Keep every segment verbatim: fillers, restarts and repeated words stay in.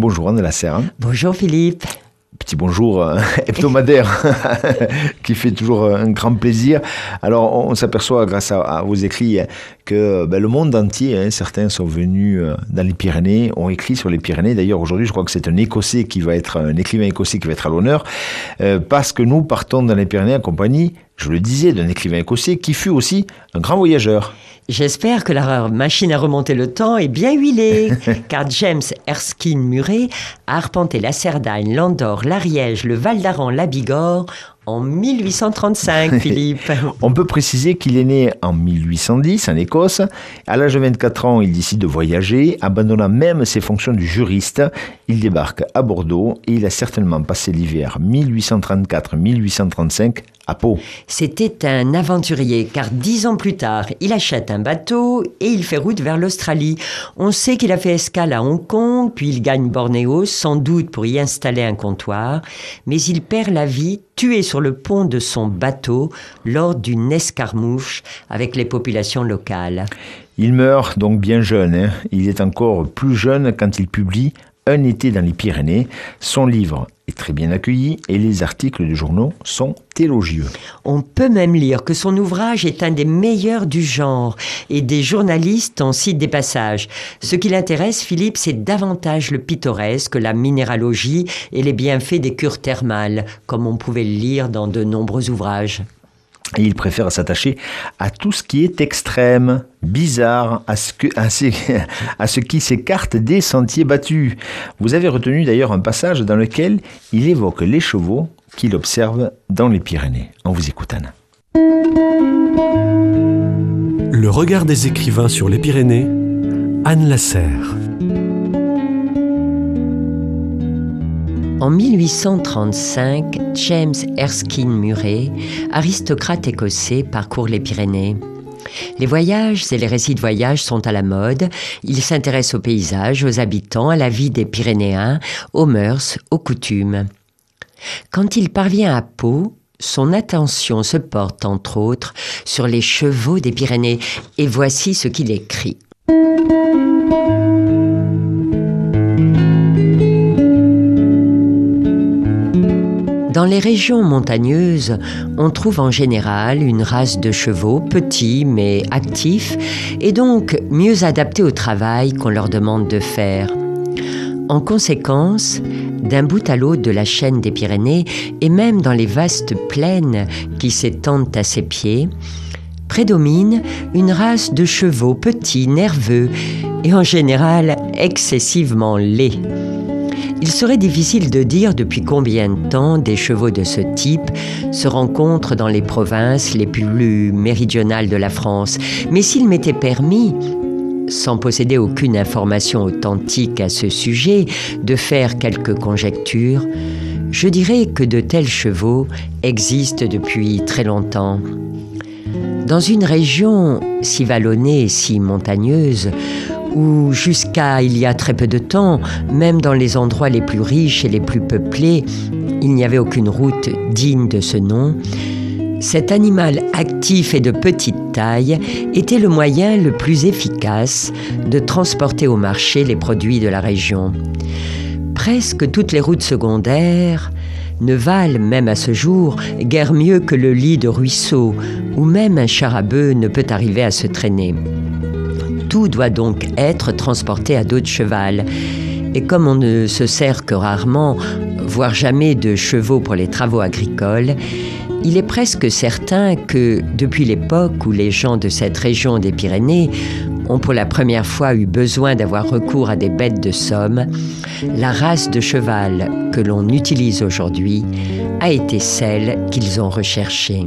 Bonjour Anne Lasserre. Bonjour Philippe. Petit bonjour euh, hebdomadaire qui fait toujours un grand plaisir. Alors on, on s'aperçoit grâce à, à vos écrits que ben, le monde entier, hein, certains sont venus euh, dans les Pyrénées, ont écrit sur les Pyrénées. D'ailleurs aujourd'hui je crois que c'est un Écossais qui va être, un écrivain écossais qui va être à l'honneur, euh, parce que nous partons dans les Pyrénées en compagnie, je le disais, d'un écrivain écossais qui fut aussi un grand voyageur. J'espère que la machine à remonter le temps est bien huilée, car James Erskine Murray a arpenté la Cerdagne, l'Andorre, l'Ariège, le Val d'Aran, la Bigorre en mille huit cent trente-cinq, Philippe. On peut préciser qu'il est né en mille huit cent dix en Écosse. À l'âge de vingt-quatre ans, il décide de voyager, abandonnant même ses fonctions de juriste. Il débarque à Bordeaux et il a certainement passé l'hiver mille huit cent trente-quatre mille huit cent trente-cinq à Pau. C'était un aventurier, car dix ans plus tard, il achète un bateau et il fait route vers l'Australie. On sait qu'il a fait escale à Hong Kong, puis il gagne Bornéo, sans doute pour y installer un comptoir, mais il perd la vie, tué sur le pont de son bateau lors d'une escarmouche avec les populations locales. Il meurt donc bien jeune. Hein. Il est encore plus jeune quand il publie Un été dans les Pyrénées. Son livre est très bien accueilli et les articles de journaux sont élogieux. On peut même lire que son ouvrage est un des meilleurs du genre et des journalistes en citent des passages. Ce qui l'intéresse, Philippe, c'est davantage le pittoresque, la minéralogie et les bienfaits des cures thermales, comme on pouvait le lire dans de nombreux ouvrages. Et il préfère s'attacher à tout ce qui est extrême, bizarre, à ce, que, à ce, à ce qui s'écarte des sentiers battus. Vous avez retenu d'ailleurs un passage dans lequel il évoque les chevaux qu'il observe dans les Pyrénées. On vous écoute, Anne. Le regard des écrivains sur les Pyrénées, Anne Lasserre. En mille huit cent trente-cinq, James Erskine Murray, aristocrate écossais, parcourt les Pyrénées. Les voyages et les récits de voyage sont à la mode. Il s'intéresse aux paysages, aux habitants, à la vie des Pyrénéens, aux mœurs, aux coutumes. Quand il parvient à Pau, son attention se porte, entre autres, sur les chevaux des Pyrénées. Et voici ce qu'il écrit. Dans les régions montagneuses, on trouve en général une race de chevaux petits mais actifs et donc mieux adaptés au travail qu'on leur demande de faire. En conséquence, d'un bout à l'autre de la chaîne des Pyrénées et même dans les vastes plaines qui s'étendent à ses pieds, prédomine une race de chevaux petits, nerveux et en général excessivement laids. Il serait difficile de dire depuis combien de temps des chevaux de ce type se rencontrent dans les provinces les plus méridionales de la France. Mais s'il m'était permis, sans posséder aucune information authentique à ce sujet, de faire quelques conjectures, je dirais que de tels chevaux existent depuis très longtemps. Dans une région si vallonnée et si montagneuse, où jusqu'à il y a très peu de temps, même dans les endroits les plus riches et les plus peuplés, il n'y avait aucune route digne de ce nom, cet animal actif et de petite taille était le moyen le plus efficace de transporter au marché les produits de la région. Presque toutes les routes secondaires ne valent, même à ce jour, guère mieux que le lit de ruisseau, où même un char à bœuf ne peut arriver à se traîner. Tout doit donc être transporté à dos de cheval. Et comme on ne se sert que rarement, voire jamais de chevaux pour les travaux agricoles, il est presque certain que, depuis l'époque où les gens de cette région des Pyrénées ont pour la première fois eu besoin d'avoir recours à des bêtes de somme, la race de cheval que l'on utilise aujourd'hui a été celle qu'ils ont recherchée.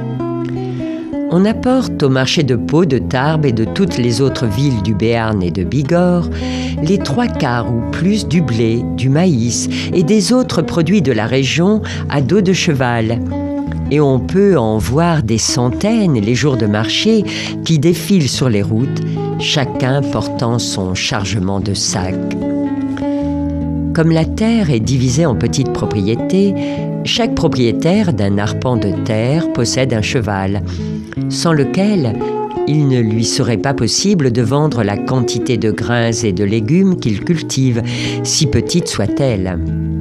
On apporte au marché de Pau, de Tarbes et de toutes les autres villes du Béarn et de Bigorre les trois quarts ou plus du blé, du maïs et des autres produits de la région à dos de cheval. Et on peut en voir des centaines les jours de marché qui défilent sur les routes, chacun portant son chargement de sacs. Comme la terre est divisée en petites propriétés, chaque propriétaire d'un arpent de terre possède un cheval, sans lequel il ne lui serait pas possible de vendre la quantité de grains et de légumes qu'il cultive, si petite soit-elle.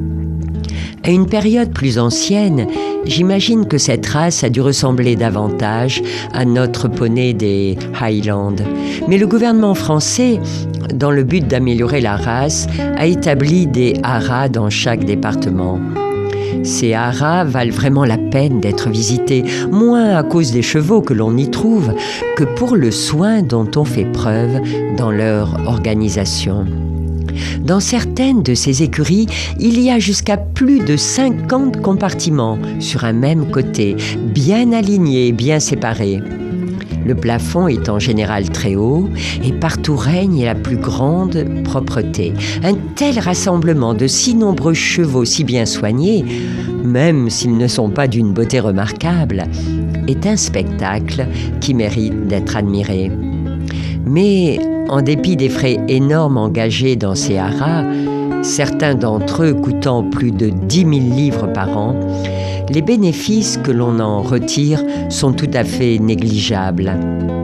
À une période plus ancienne, j'imagine que cette race a dû ressembler davantage à notre poney des Highlands. Mais le gouvernement français, dans le but d'améliorer la race, a établi des haras dans chaque département. Ces haras valent vraiment la peine d'être visités, moins à cause des chevaux que l'on y trouve, que pour le soin dont on fait preuve dans leur organisation. Dans certaines de ces écuries, il y a jusqu'à plus de cinquante compartiments sur un même côté, bien alignés, bien séparés. Le plafond est en général très haut et partout règne la plus grande propreté. Un tel rassemblement de si nombreux chevaux si bien soignés, même s'ils ne sont pas d'une beauté remarquable, est un spectacle qui mérite d'être admiré. Mais en dépit des frais énormes engagés dans ces haras, certains d'entre eux coûtant plus de dix mille livres par an, les bénéfices que l'on en retire sont tout à fait négligeables.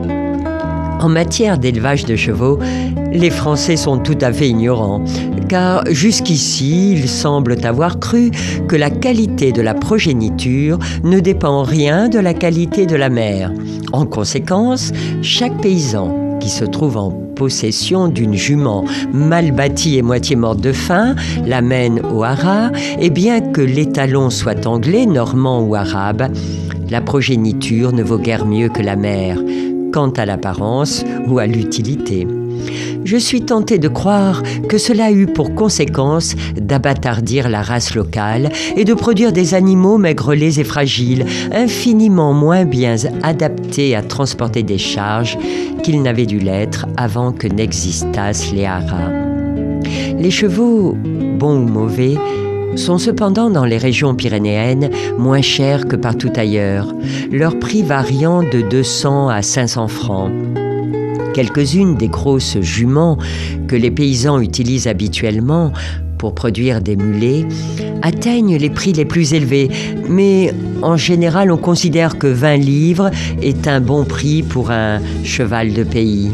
En matière d'élevage de chevaux, les Français sont tout à fait ignorants, car jusqu'ici, ils semblent avoir cru que la qualité de la progéniture ne dépend rien de la qualité de la mère. En conséquence, chaque paysan qui se trouve en possession d'une jument mal bâtie et moitié morte de faim, l'amène au haras, et bien que l'étalon soit anglais, normand ou arabe, la progéniture ne vaut guère mieux que la mère, quant à l'apparence ou à l'utilité. Je suis tentée de croire que cela a eu pour conséquence d'abattardir la race locale et de produire des animaux maigrelets et fragiles, infiniment moins bien adaptés à transporter des charges qu'ils n'avaient dû l'être avant que n'existassent les haras. Les chevaux, bons ou mauvais, sont cependant dans les régions pyrénéennes moins chers que partout ailleurs, leur prix variant de deux cents à cinq cents francs. Quelques-unes des grosses juments que les paysans utilisent habituellement pour produire des mulets atteignent les prix les plus élevés, mais en général on considère que vingt livres est un bon prix pour un cheval de pays.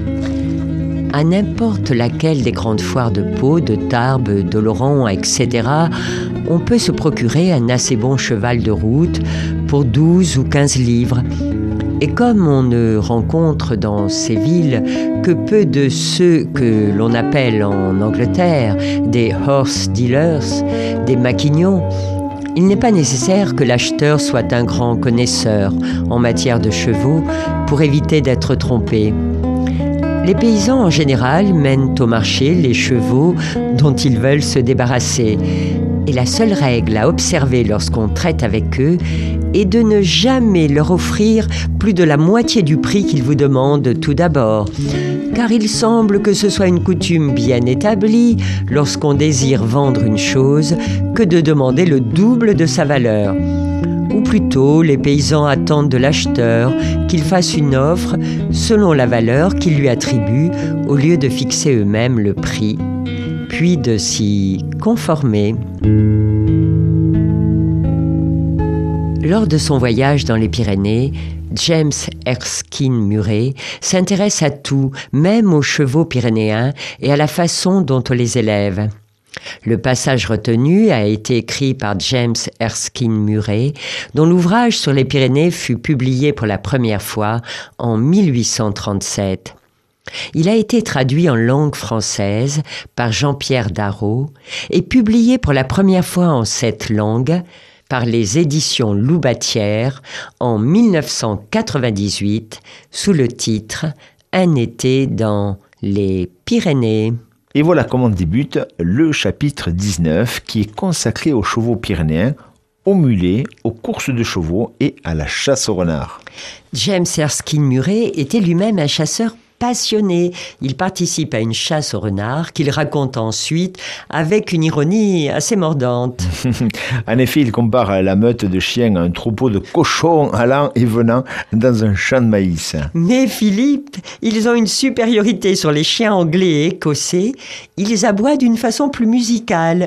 À n'importe laquelle des grandes foires de Pau, de Tarbes, d'Oloron, et cetera, on peut se procurer un assez bon cheval de route pour douze ou quinze livres. Et comme on ne rencontre dans ces villes que peu de ceux que l'on appelle en Angleterre des horse dealers, des maquignons, il n'est pas nécessaire que l'acheteur soit un grand connaisseur en matière de chevaux pour éviter d'être trompé. Les paysans en général mènent au marché les chevaux dont ils veulent se débarrasser. Et la seule règle à observer lorsqu'on traite avec eux est de ne jamais leur offrir plus de la moitié du prix qu'ils vous demandent tout d'abord. Car il semble que ce soit une coutume bien établie, lorsqu'on désire vendre une chose, que de demander le double de sa valeur. Ou plutôt, les paysans attendent de l'acheteur qu'il fasse une offre selon la valeur qu'ils lui attribuent, au lieu de fixer eux-mêmes le prix, puis de s'y conformer. Lors de son voyage dans les Pyrénées, James Erskine Murray s'intéresse à tout, même aux chevaux pyrénéens et à la façon dont on les élève. Le passage retenu a été écrit par James Erskine Murray, dont l'ouvrage sur les Pyrénées fut publié pour la première fois en mille huit cent trente-sept. Il a été traduit en langue française par Jean-Pierre Darrot et publié pour la première fois en cette langue par les éditions Loubatière en mille neuf cent quatre-vingt-dix-huit sous le titre « Un été dans les Pyrénées ». Et voilà comment débute le chapitre dix-neuf qui est consacré aux chevaux pyrénéens, aux mulets, aux courses de chevaux et à la chasse au renard. James Erskine Murray était lui-même un chasseur passionné. Il participe à une chasse au renard qu'il raconte ensuite avec une ironie assez mordante. En effet, il compare la meute de chiens à un troupeau de cochons allant et venant dans un champ de maïs. Mais Philippe, ils ont une supériorité sur les chiens anglais et écossais. Ils aboient d'une façon plus musicale.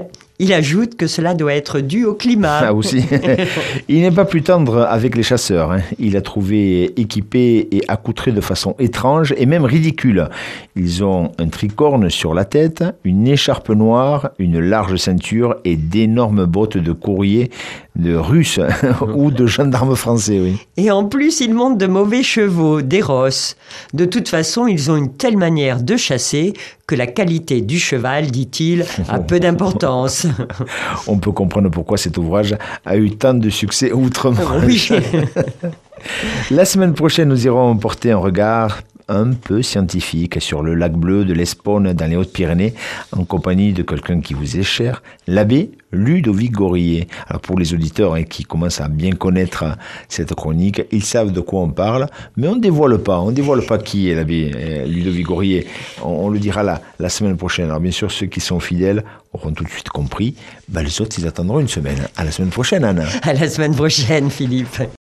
Il ajoute que cela doit être dû au climat. Ah aussi. Il n'est pas plus tendre avec les chasseurs. Hein. Il a trouvé équipés et accoutrés de façon étrange et même ridicule. Ils ont un tricorne sur la tête, une écharpe noire, une large ceinture et d'énormes bottes de courrier de Russes ou de gendarmes français. Oui. Et en plus, ils montent de mauvais chevaux, des rosses. De toute façon, ils ont une telle manière de chasser que la qualité du cheval, dit-il, a peu d'importance. On peut comprendre pourquoi cet ouvrage a eu tant de succès outre-Manche. Oui. La semaine prochaine, nous irons porter un regard un peu scientifique sur le lac bleu de l'Espaune dans les Hautes-Pyrénées, en compagnie de quelqu'un qui vous est cher, l'abbé Ludovic Gorillet. Alors pour les auditeurs hein, qui commencent à bien connaître cette chronique, ils savent de quoi on parle, mais on ne dévoile pas, on ne dévoile pas qui est l'abbé euh, Ludovic Gorillet. On, on le dira la, la semaine prochaine. Alors bien sûr, ceux qui sont fidèles auront tout de suite compris. Ben, les autres, ils attendront une semaine. À la semaine prochaine, Anna. À la semaine prochaine, Philippe.